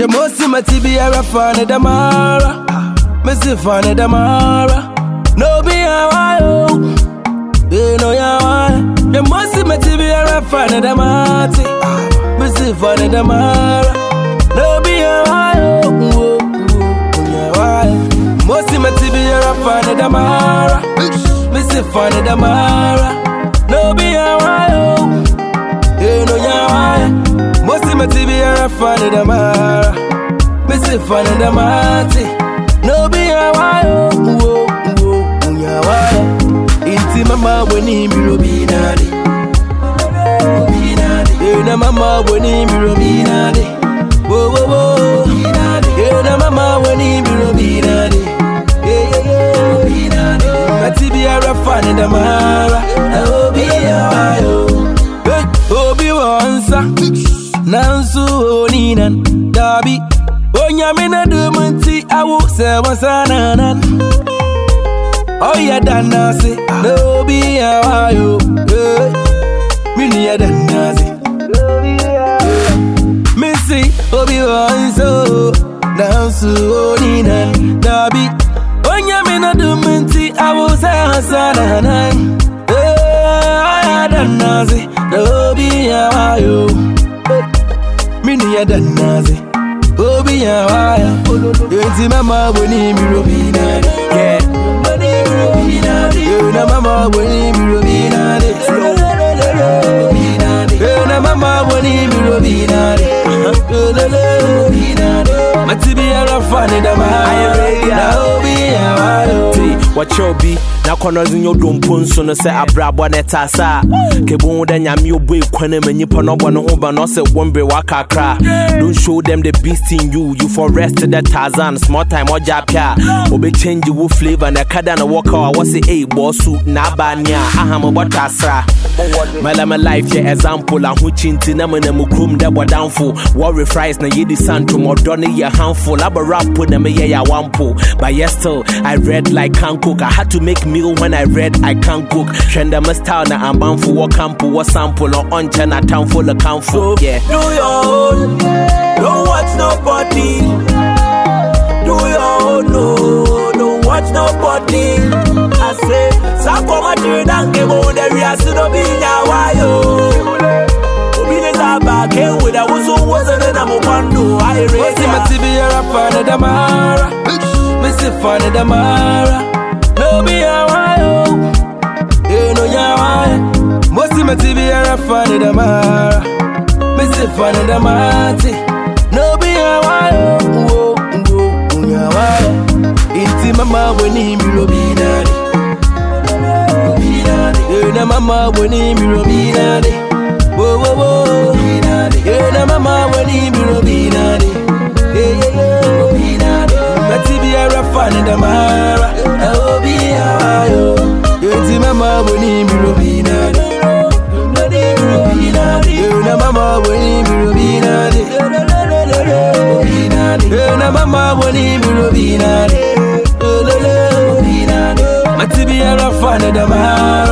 She mosi matibia fane damara. Missy fane damara. No be a while. They know ya why. She mosi matibia fane damati. Missy fane damara. No be a while. Mosi matibia fane damara. Missy fane damara. No be a while. They know ya why. Mosi matibia fane damara. Missy fane damati. No be a while. Inti mama weni mi robinade. Ena mama weni mi robinade. Wo wo wo. Ena mama weni mi robinade. Matibi ara fane damara. Obi ayo. Obi wansa. Nansu oninan. Dabi. Onyamina dumunti awu se wasananan. Oh yeah, danasi, no be a wayo. Mini a danasi. Missy, Obi Wanso, Nansu Oninan, Dabi. Onyamina duminti, I was a sananan. Oh yeah, danasi, no be a wayo. Mini a danasi, Obi a wayo. Enti mama woni mi robina. Yeah. Na mama woni mi robina de flow. Na mama woni mi robina de. Matibi ara fane da ma. Na obi awayo. What you be? Na corners in your dump so no say abrabo neta sa. Kebon da nyame obo ekwane manyipa no bo no ho ba no say wombre wakakra. Don't show them the beast in you. You for rest the Tarzan. Small time oja pia. Obe change wo flavor na kada na walk out. What say hey boss na banya. Aham bota asra. Mala my life yeah example. And who chinti na me krum da bo downful. Worry fries na yedi santo mo done ya handful. Aba rap na me ya wampo. But yes still I read like can't cook. I had to make meal when I read I can't cook. Trend my style na I'm bound for what campo what sample or on chana town full of count yeah. Do your own, don't watch nobody. Do your own, no, don't watch nobody. I say, Sakoma Trinang came on the Riasuno Bina Wayo. Obines are back here with a who wasn't in a Mopando. I raised him a Tibia Fane Damara. Missy Fane Damara. No be a while. You know ya why. Mosi matibia fane damara. Missy fane damati. No be a while. Ya why. Inti mama weni mi robinade. Na mama weni mi robinade. Wo wo wo. Na mama weni mi robinade. Matibia fane damara. Obi ayo. Yenti mama woni mi robina de. Na mama woni mi robina de. Na mama woni mi robina de. Matibi ara fane damara.